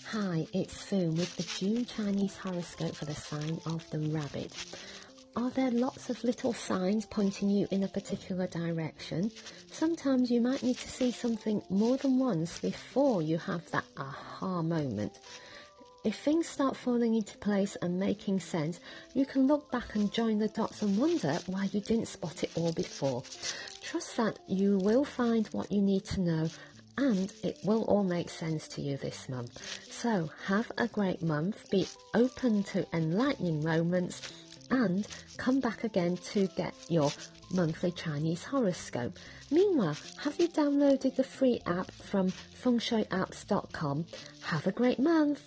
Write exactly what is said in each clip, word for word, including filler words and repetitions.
Hi, it's Foon with the June Chinese horoscope for the sign of the rabbit. Are there lots of little signs pointing you in a particular direction? Sometimes you might need to see something more than once before you have that aha moment. If things start falling into place and making sense, you can look back and join the dots and wonder why you didn't spot it all before. Trust that you will find what you need to know, and it will all make sense to you this month. So have a great month, be open to enlightening moments, and come back again to get your monthly Chinese horoscope. Meanwhile, have you downloaded the free app from feng shui apps dot com? Have a great month!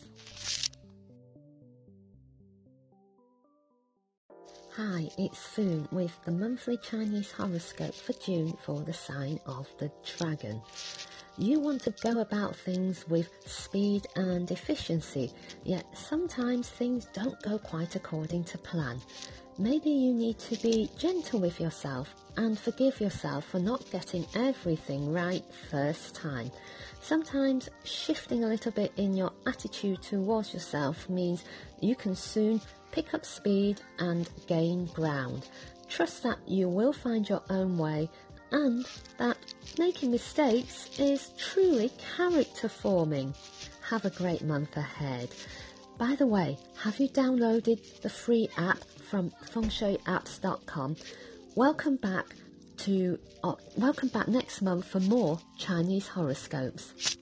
Hi, it's Foon with the monthly Chinese horoscope for June for the sign of the dragon. You want to go about things with speed and efficiency, yet sometimes things don't go quite according to plan. Maybe you need to be gentle with yourself and forgive yourself for not getting everything right first time. Sometimes shifting a little bit in your attitude towards yourself means you can soon pick up speed and gain ground. Trust that you will find your own way, and that making mistakes is truly character forming. Have a great month ahead. By the way, have you downloaded the free app from feng shui apps dot com? Welcome back to uh, welcome back next month for more Chinese horoscopes.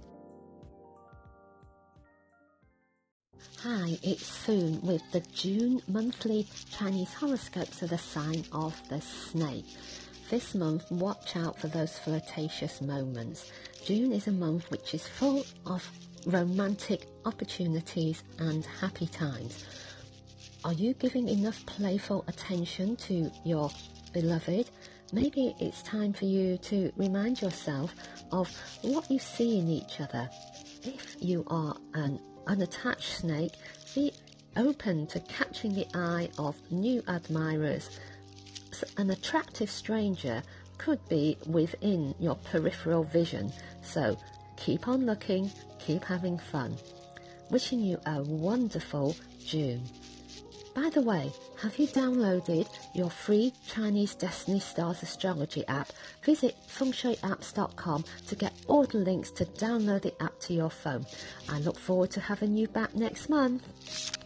Hi, it's Foon with the June monthly Chinese horoscopes for the sign of the snake. This month, watch out for those flirtatious moments. June is a month which is full of romantic opportunities and happy times. Are you giving enough playful attention to your beloved? Maybe it's time for you to remind yourself of what you see in each other. If you are an unattached snake, be open to catching the eye of new admirers. An attractive stranger could be within your peripheral vision, so keep on looking, keep having fun. Wishing you a wonderful June. By the way, have you downloaded your free Chinese Destiny Stars astrology app? Visit feng shui apps dot com to get all the links to download the app to your phone. I look forward to having you back next month.